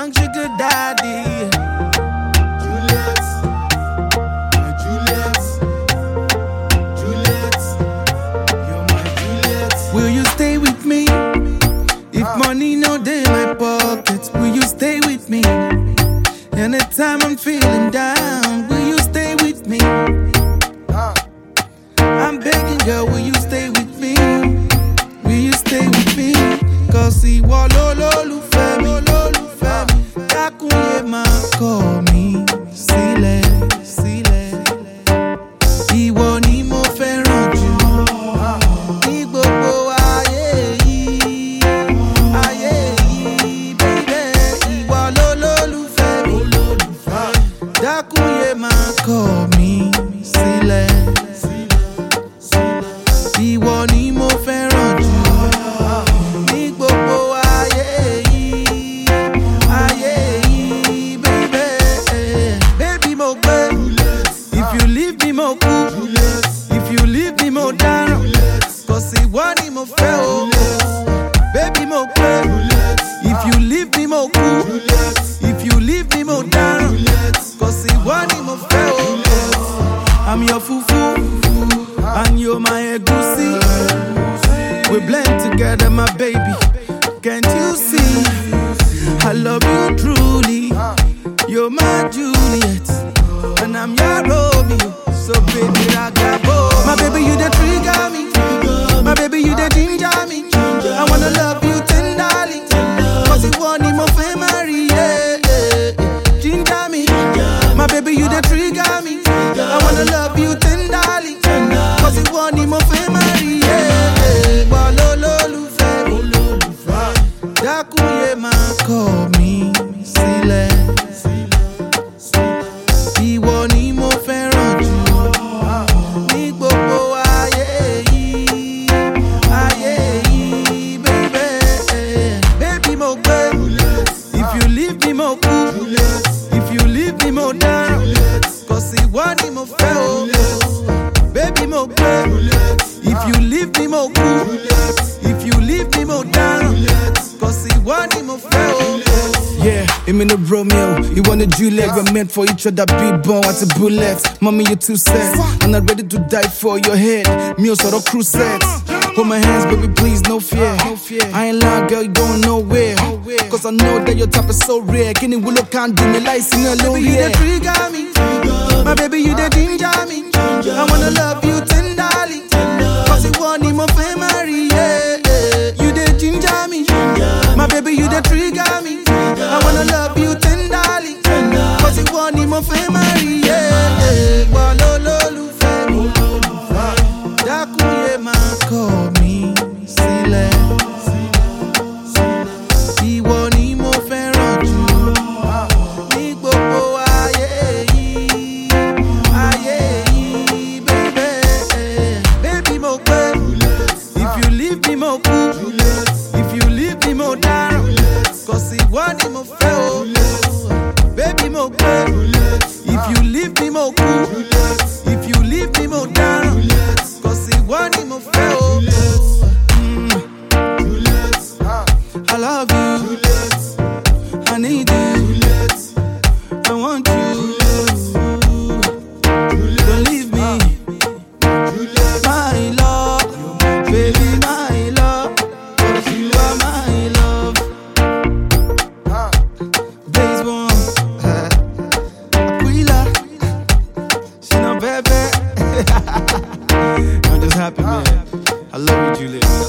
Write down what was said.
young sugar daddy. Juliet, my Juliet, Juliet, you're my Juliet. Will you stay with me? If money no dey my pocket, will you stay with me? Anytime I'm feeling down, will you stay with me? I'm begging, girl, will you stay with me? Will you stay with me? Cause ìwọ lolólùfẹ́ mi, dákun yé máa kọ̀ mí sílẹ̀, sílẹ̀. Ìwọ ni mo fẹ́ràn jù ní gbogbo ayé yìí, ayé yìí, baby. Ìwọ lolólùfẹ́ mi, dákun yé máa kọ̀ mí sílẹ̀. Ìwọ ni mo fẹ́ràn jù ní gbogbo ayé yìí, ayé yìí, baby. Baby mo gbé, if you leave me mo kú, if you leave me mo dáràn, cause ìwọ ni mo fẹ́ o. Baby mo gbé, if you leave me mo kú, if you leave me mo dáràn, cause ìwọ ni mo fẹ́ o. I'm your fufu, and you're my egusi. We blend together, my baby. Can't you see? I love you truly. You're my Juliet, and I'm your Romeo. So baby, I got both. My baby, you the trigger me. My baby, you the ginger me. I wanna love you tenderly, cause you want me more family. Yeah, yeah. Ginger me. My baby, you the trigger me. I wanna love you tenderly, cause you want me more family. Yeah, yeah. Lolólùfẹ́ mi, dákun yé máa kọ̀ mí sílẹ̀. Ìwọ ni mo fẹ́ràn jù ní gbogbo ayé yìí, ayé yìí, baby. Baby mo gbé, if you leave me mo kú, if you leave me mo dáràn, cause ìwọ ni mo fẹ́ o. Baby mo gbé, if you leave me mo kú, if you leave me mo dáràn, cause ìwọ ni mo fẹ́ o. Yeah, I'm in a Romeo, you want a Juliet. We're meant for each other, be born at a bullet. Mommy, you're too sad, I'm not ready to die for your head. Me also the crusade. Hold my hands, baby, please, no fear. I ain't lying, girl, you going nowhere. Cause I know that your type is so rare. Kenny Willow can't do me like sing alone. Baby, you the trigger me. My baby, you the ginger me. I wanna love you tenderly, cause you want me more family. Yeah, yeah. You the ginger me. My baby, you the trigger me. I wanna love you tenderly, cause you want me more family. Yeah, yeah. Lolólùfẹ́ mi, dákun yé máa kọ̀ mí sílẹ̀. Ìwọ ni mo fẹ́ràn jù ní gbogbo ayé yìí, ayé yìí, baby. Baby mo gbé, if you leave me mo kú, if you leave me mo dáràn, cause ìwọ ni mo fẹ́ o. Baby mo gbé, if you leave me mo kú, if you leave me mo dáràn, cause ìwọ ni mo fẹ́ o. I love you, I need you, I want you. Don't leave me, my love, baby, my love, cause you are my love. Days one, Aquila, she no baby. I'm just happy, man. I love you, Juliet.